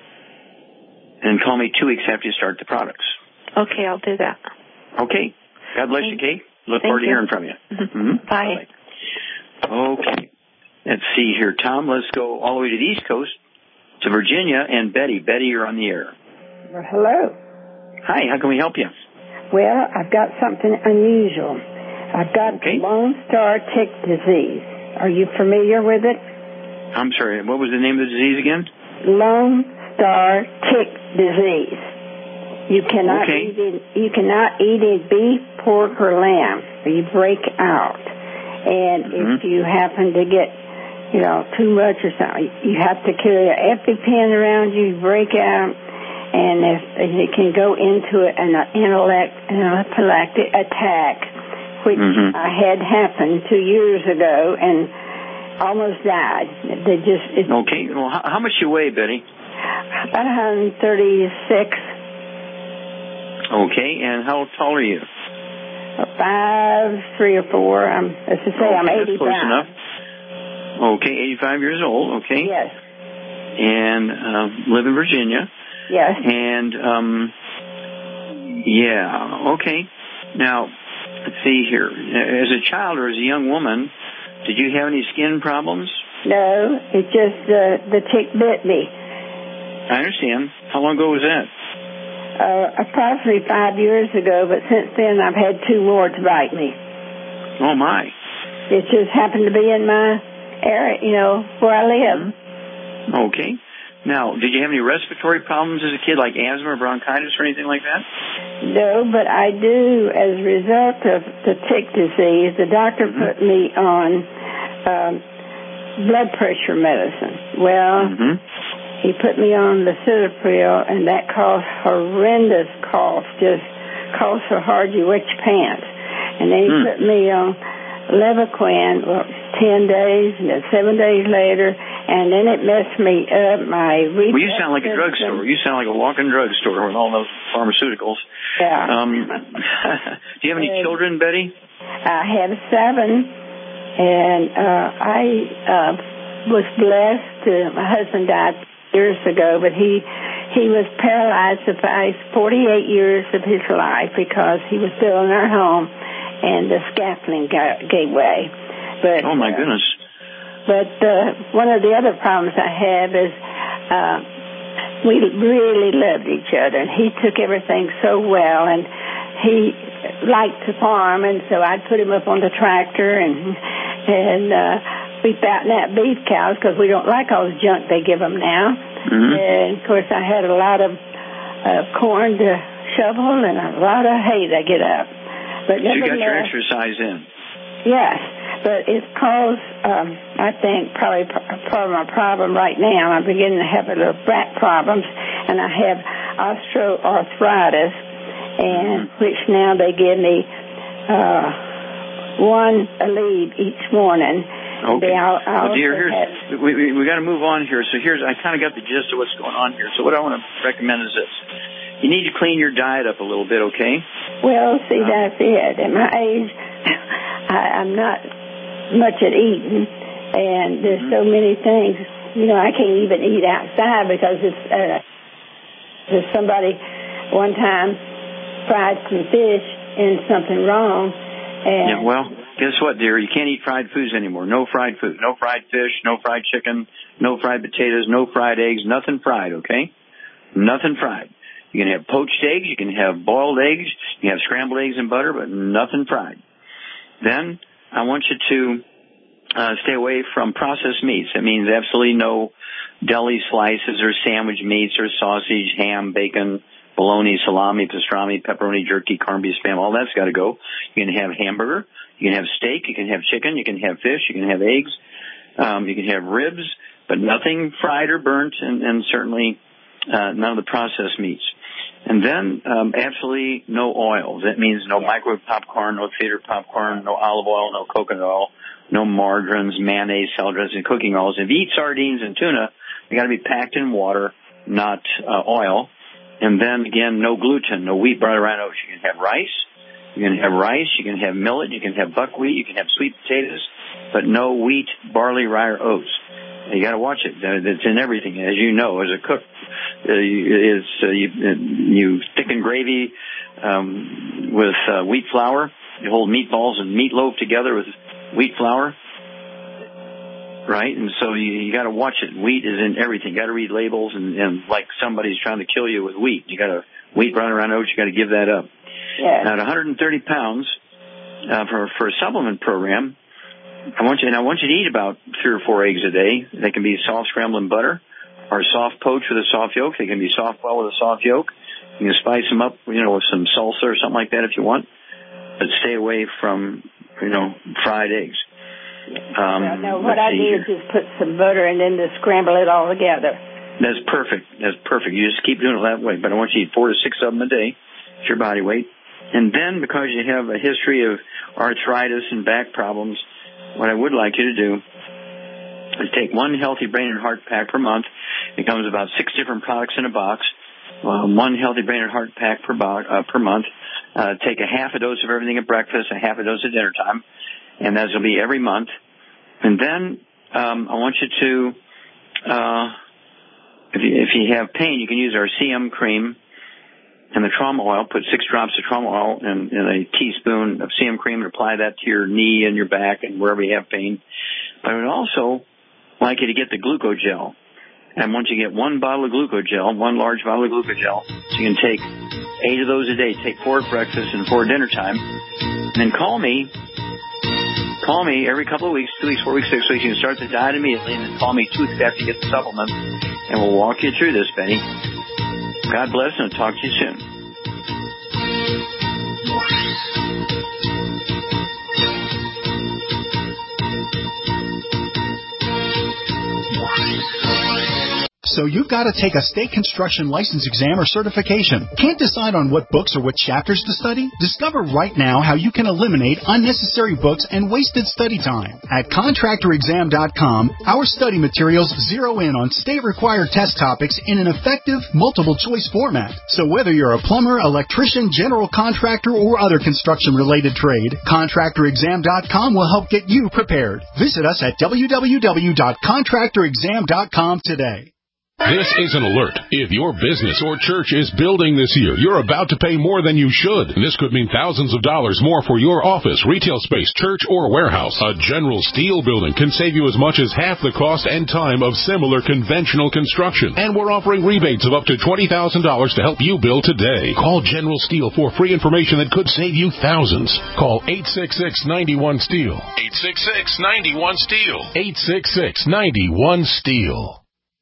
Speaker 2: And call me 2 weeks after you start the products.
Speaker 13: Okay, I'll do that.
Speaker 2: Okay. God bless you, Kate. Look forward to hearing from you.
Speaker 13: Bye.
Speaker 2: Okay. Let's see here, Tom. Let's go all the way to the East Coast to Virginia and Betty. Betty, you're on the air.
Speaker 15: Hello.
Speaker 2: Hi. How can we help you?
Speaker 15: Well, I've got something unusual. I've got Lone Star Tick disease. Are you familiar with it?
Speaker 2: I'm sorry. What was the name of the disease again?
Speaker 15: Lone Star Tick disease. You cannot eat it beef, pork, or lamb, or you break out. And if you happen to get, too much or something, you have to carry an EpiPen around you, break out, and if it can go into an anaphylactic attack, which I had happened 2 years ago and almost died.
Speaker 2: Okay. Well, how much you weigh, Betty?
Speaker 15: About 136.
Speaker 2: Okay, and how tall are you?
Speaker 15: 5'3" or 4". I'm 80
Speaker 2: that's close
Speaker 15: pounds.
Speaker 2: enough. Okay, 85 years old. Okay.
Speaker 15: Yes.
Speaker 2: And live in Virginia.
Speaker 15: Yes.
Speaker 2: And okay. Now, let's see here. As a child or as a young woman, did you have any skin problems?
Speaker 15: No, it's just the tick bit me.
Speaker 2: I understand. How long ago was that?
Speaker 15: Approximately 5 years ago, but since then I've had 2 more to bite me.
Speaker 2: Oh, my.
Speaker 15: It just happened to be in my area, where I live.
Speaker 2: Okay. Now, did you have any respiratory problems as a kid, like asthma or bronchitis or anything like that?
Speaker 15: No, but I do, as a result of the tick disease, the doctor put me on blood pressure medicine. Well, he put me on lisinopril, and that caused horrendous cough, just cough so hard you wet your pants. And then he put me on Levaquin, 10 days, and then 7 days later, and then it messed me up.
Speaker 2: Well, you sound like a drugstore. You sound like a walk-in drugstore with all those pharmaceuticals.
Speaker 15: Yeah.
Speaker 2: Do you have any children, Betty?
Speaker 15: I have 7, and I was blessed. My husband died years ago, but he was paralyzed the past 48 years of his life because he was building our home, and the scaffolding gave way. But,
Speaker 2: oh, my goodness.
Speaker 15: But one of the other problems I have is we really loved each other, and he took everything so well, and he liked to farm, and so I'd put him up on the tractor, and we fatten out beef cows because we don't like all the junk they give them now. And, of course, I had a lot of corn to shovel and a lot of hay to get up. But
Speaker 2: so you got your exercise in.
Speaker 15: Yes, but it's caused, I think, probably part of my problem right now. I'm beginning to have a little back problems, and I have osteoarthritis, and which now they give me 1 Aleve each morning.
Speaker 2: Okay. Well, dear, we got to move on here. So I kind of got the gist of what's going on here. So what I want to recommend is this. You need to clean your diet up a little bit, okay?
Speaker 15: Well, see, that's it. At my age, I'm not much at eating, and there's so many things. I can't even eat outside because there's somebody one time fried some fish and something wrong. And
Speaker 2: yeah, well, guess what, dear? You can't eat fried foods anymore. No fried food. No fried fish. No fried chicken. No fried potatoes. No fried eggs. Nothing fried, okay? Nothing fried. You can have poached eggs. You can have boiled eggs. You can have scrambled eggs and butter, but nothing fried. Then I want you to stay away from processed meats. That means absolutely no deli slices or sandwich meats or sausage, ham, bacon, bologna, salami, pastrami, pepperoni, jerky, corned beef, spam. All that's got to go. You can have hamburger. You can have steak. You can have chicken. You can have fish. You can have eggs. You can have ribs, but nothing fried or burnt, and certainly none of the processed meats. And then absolutely no oil. That means no microwave popcorn, no theater popcorn, no olive oil, no coconut oil, no margarines, mayonnaise, salad dressing, cooking oils. If you eat sardines and tuna, they got to be packed in water, not oil. And then, again, no gluten, no wheat, barley, rye, oats. You can have rice. You can have rice. You can have millet. You can have buckwheat. You can have sweet potatoes, but no wheat, barley, rye, or oats. You got to watch it. It's in everything, as you know, as a cook. You thicken gravy with wheat flour. You hold meatballs and meatloaf together with wheat flour, right? And so you got to watch it. Wheat is in everything. You got to read labels, and like somebody's trying to kill you with wheat. You got to wheat, brown around oats. You got to give that up. Yeah. Now, at 130 pounds for a supplement program, I want you to eat about 3 or 4 eggs a day. They can be soft scrambled in butter or soft poached with a soft yolk. They can be soft boiled with a soft yolk. You can spice them up, with some salsa or something like that if you want. But stay away from, fried eggs.
Speaker 15: No, what I do is just put some butter and then just scramble it all together.
Speaker 2: That's perfect. You just keep doing it that way. But I want you to eat 4 to 6 of them a day. It's your body weight. And then, because you have a history of arthritis and back problems, what I would like you to do is take 1 healthy brain and heart pack per month. It comes about 6 different products in a box. 1 healthy brain and heart pack per month. Take a half a dose of everything at breakfast, a half a dose at dinner time, and that will be every month. And then I want you to, if you have pain, you can use our CM cream and the trauma oil. Put 6 drops of trauma oil in a teaspoon of CM cream and apply that to your knee and your back and wherever you have pain. But I would also like you to get the glucogel. And once you get one bottle of glucogel, one large bottle of glucogel, so you can take 8 of those a day, take 4 at breakfast and 4 at dinner time, and then call me every couple of weeks, 2 weeks, 4 weeks, 6 weeks. You can start the diet immediately, and then call me 2 weeks after you get the supplement, and we'll walk you through this, Betty. God bless, and I'll talk to you soon.
Speaker 4: So you've got to take a state construction license exam or certification. Can't decide on what books or what chapters to study? Discover right now how you can eliminate unnecessary books and wasted study time. At contractorexam.com, our study materials zero in on state-required test topics in an effective, multiple-choice format. So whether you're a plumber, electrician, general contractor, or other construction-related trade, contractorexam.com will help get you prepared. Visit us at www.contractorexam.com today.
Speaker 16: This is an alert. If your business or church is building this year, you're about to pay more than you should. This could mean thousands of dollars more for your office, retail space, church, or warehouse. A General Steel building can save you as much as half the cost and time of similar conventional construction. And we're offering rebates of up to $20,000 to help you build today. Call General Steel for free information that could save you thousands. Call 866-91-STEEL. 866-91-STEEL. 866-91-STEEL.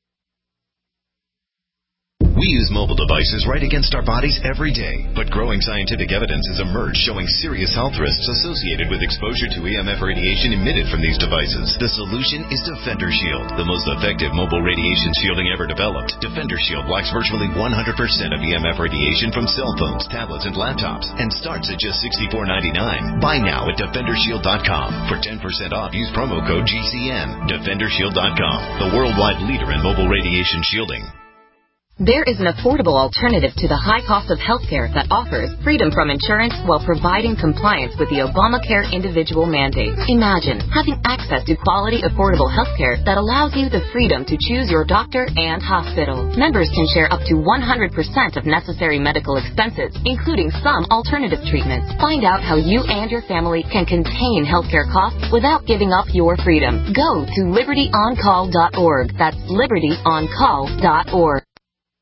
Speaker 17: We use mobile devices right against our bodies every day, but growing scientific evidence has emerged showing serious health risks associated with exposure to EMF radiation emitted from these devices. The solution is Defender Shield, the most effective mobile radiation shielding ever developed. Defender Shield blocks virtually 100% of EMF radiation from cell phones, tablets, and laptops, and starts at just $64.99. Buy now at DefenderShield.com. For 10% off, use promo code GCN. DefenderShield.com, the worldwide leader in mobile radiation shielding.
Speaker 18: There is an affordable alternative to the high cost of healthcare that offers freedom from insurance while providing compliance with the Obamacare individual mandate. Imagine having access to quality, affordable healthcare that allows you the freedom to choose your doctor and hospital. Members can share up to 100% of necessary medical expenses, including some alternative treatments. Find out how you and your family can contain healthcare costs without giving up your freedom. Go to libertyoncall.org. That's libertyoncall.org.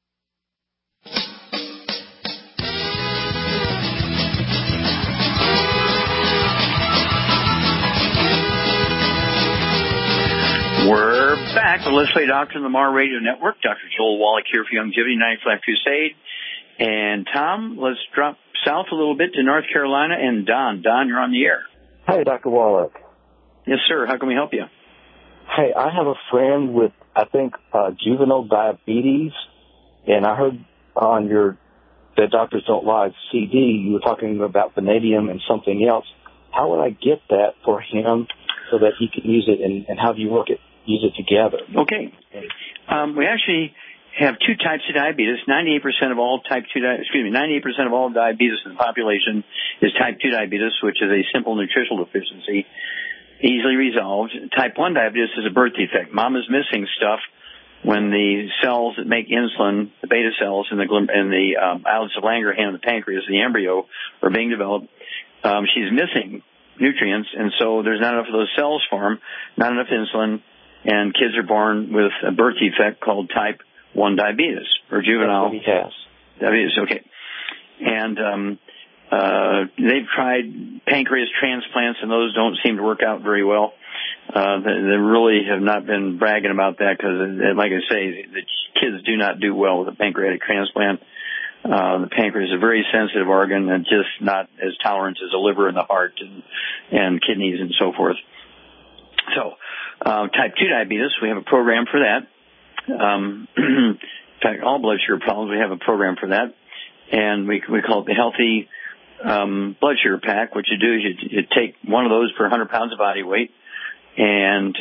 Speaker 2: We're back with Let's Play Doctor on the Mar Radio Network. Dr. Joel Wallach here for Longevity 95 Crusade. And Tom, let's drop south a little bit to North Carolina. And Don. Don, you're on the air.
Speaker 19: Hey, Dr. Wallach.
Speaker 2: Yes, sir. How can we help you?
Speaker 19: Hey, I have a friend with, I think, juvenile diabetes. And I heard on your That Doctors Don't Lie CD, you were talking about vanadium and something else. How would I get that for him so that he can use it, and how do you use it together?
Speaker 2: Okay. We actually have 2 types of diabetes. 98% of all diabetes in the population is type 2 diabetes, which is a simple nutritional deficiency, easily resolved. Type 1 diabetes is a birth defect. Mom is missing stuff when the cells that make insulin, the beta cells and the islets of Langerhans in the pancreas, the embryo, are being developed. She's missing nutrients, and so there's not enough of those cells form, not enough insulin, and kids are born with a birth defect called type 1 diabetes, or juvenile diabetes. Okay. And they've tried pancreas transplants, and those don't seem to work out very well. They really have not been bragging about that because, like I say, the kids do not do well with a pancreatic transplant. The pancreas is a very sensitive organ and just not as tolerant as the liver and the heart and kidneys and so forth. So, type 2 diabetes, we have a program for that. In fact, all blood sugar problems, we have a program for that. And we call it the Healthy Blood Sugar Pack. What you do is you take one of those per 100 pounds of body weight. And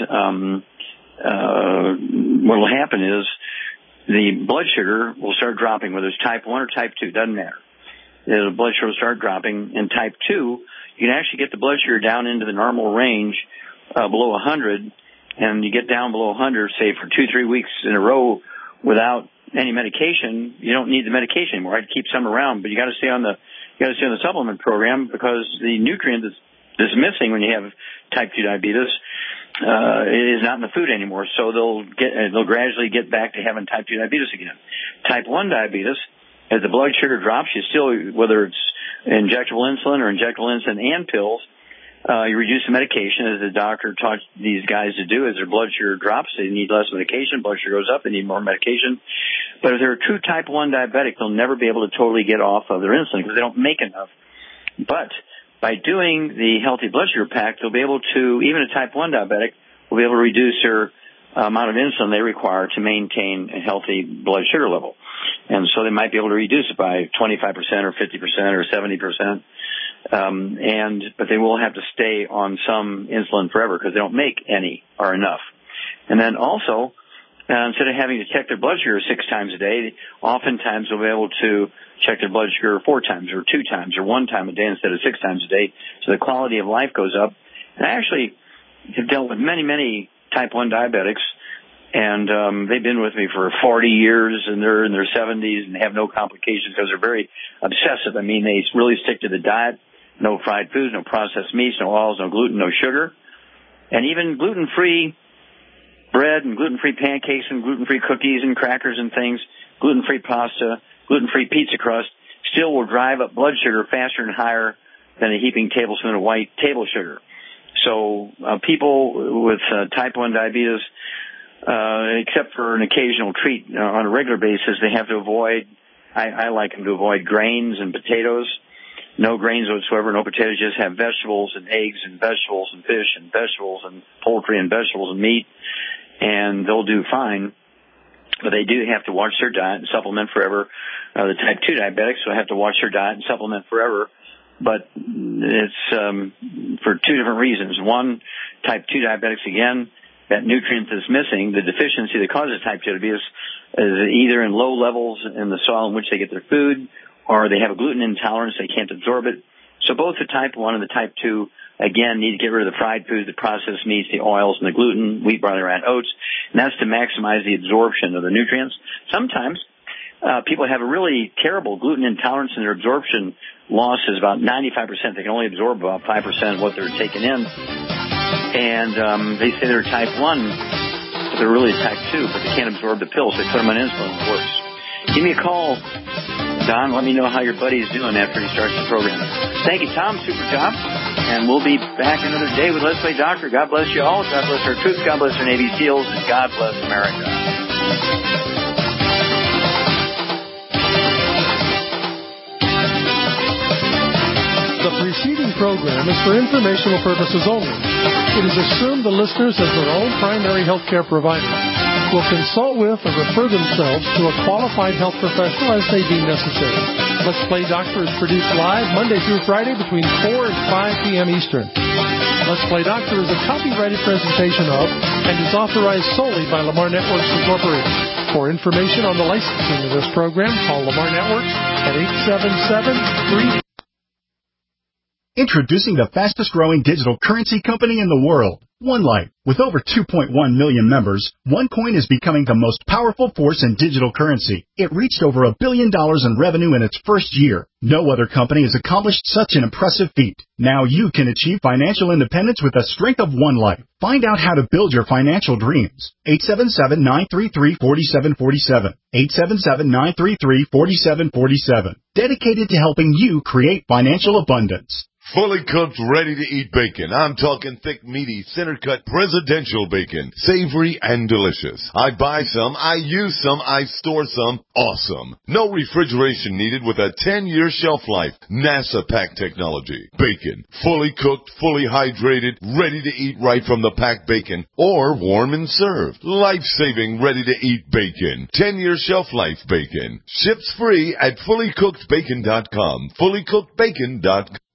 Speaker 2: what will happen is the blood sugar will start dropping, whether it's type 1 or type 2, doesn't matter. The blood sugar will start dropping. In type 2, you can actually get the blood sugar down into the normal range below 100, and you get down below 100, say, for 2-3 weeks in a row without any medication. You don't need the medication anymore. I'd keep some around, but you got to stay on the supplement program because the nutrient that's missing when you have type 2 diabetes is not in the food anymore. So they'll gradually get back to having type 2 diabetes again. Type 1 diabetes, as the blood sugar drops, you still, whether it's injectable insulin or injectable insulin and pills, you reduce the medication, as the doctor taught these guys to do. As their blood sugar drops, they need less medication. Blood sugar goes up, they need more medication. But if they're a true type 1 diabetic, they'll never be able to totally get off of their insulin because they don't make enough. But by doing the healthy blood sugar pack, they'll be able to, even a type 1 diabetic, will be able to reduce their amount of insulin they require to maintain a healthy blood sugar level. And so they might be able to reduce it by 25% or 50% or 70%. But they will have to stay on some insulin forever because they don't make any or enough. And then also, instead of having to check their blood sugar 6 times a day, oftentimes they'll be able to check their blood sugar 4 times or 2 times or 1 time a day instead of 6 times a day. So the quality of life goes up. And I actually have dealt with many, many type 1 diabetics, and they've been with me for 40 years, and they're in their 70s and have no complications because they're very obsessive. I mean, they really stick to the diet. No fried foods, no processed meats, no oils, no gluten, no sugar. And even gluten-free bread and gluten-free pancakes and gluten-free cookies and crackers and things, gluten-free pasta, gluten-free pizza crust, still will drive up blood sugar faster and higher than a heaping tablespoon of white table sugar. So people with type 1 diabetes, except for an occasional treat on a regular basis, they have to avoid, I like them to avoid grains and potatoes. No grains whatsoever, no potatoes, just have vegetables and eggs and vegetables and fish and vegetables and poultry and vegetables and meat, and they'll do fine. But they do have to watch their diet and supplement forever. The type 2 diabetics will have to watch their diet and supplement forever. But it's for 2 different reasons. One, type 2 diabetics, again, that nutrient that's missing, the deficiency that causes type 2 diabetes, is either in low levels in the soil in which they get their food, or they have a gluten intolerance, they can't absorb it. So both the type 1 and the type 2, again, need to get rid of the fried foods, the processed meats, the oils, and the gluten, wheat, barley, rye, and oats, and that's to maximize the absorption of the nutrients. Sometimes people have a really terrible gluten intolerance, and their absorption loss is about 95%. They can only absorb about 5% of what they're taking in. And they say they're type 1, but they're really type 2, but they can't absorb the pills. They put them on insulin, it works. Give me a call, Don. Let me know how your buddy's doing after he starts the program. Thank you, Tom. Super job. And we'll be back another day with Let's Play Doctor. God bless you all. God bless our troops. God bless our Navy SEALs. And God bless America.
Speaker 6: The preceding program is for informational purposes only. It is assumed the listeners, as their own primary health care provider, will consult with or refer themselves to a qualified health professional as they deem necessary. Let's Play Doctor is produced live Monday through Friday between 4 and 5 p.m. Eastern. Let's Play Doctor is a copyrighted presentation of and is authorized solely by Lamar Networks Incorporated. For information on the licensing of this program, call Lamar Networks at 877-3...
Speaker 4: Introducing the fastest growing digital currency company in the world, OneLife. With over 2.1 million members, OneCoin is becoming the most powerful force in digital currency. It reached over $1 billion in revenue in its first year. No other company has accomplished such an impressive feat. Now you can achieve financial independence with the strength of OneLife. Find out how to build your financial dreams. 877-933-4747. 877-933-4747. Dedicated to helping you create financial abundance.
Speaker 20: Fully cooked, ready-to-eat bacon. I'm talking thick, meaty, center-cut, presidential bacon. Savory and delicious. I buy some, I use some, I store some. Awesome. No refrigeration needed with a 10-year shelf life. NASA pack technology. Bacon. Fully cooked, fully hydrated, ready to eat right from the packed bacon. Or warm and served. Life-saving, ready-to-eat bacon. 10-year shelf life bacon. Ships free at fullycookedbacon.com. Fullycookedbacon.com.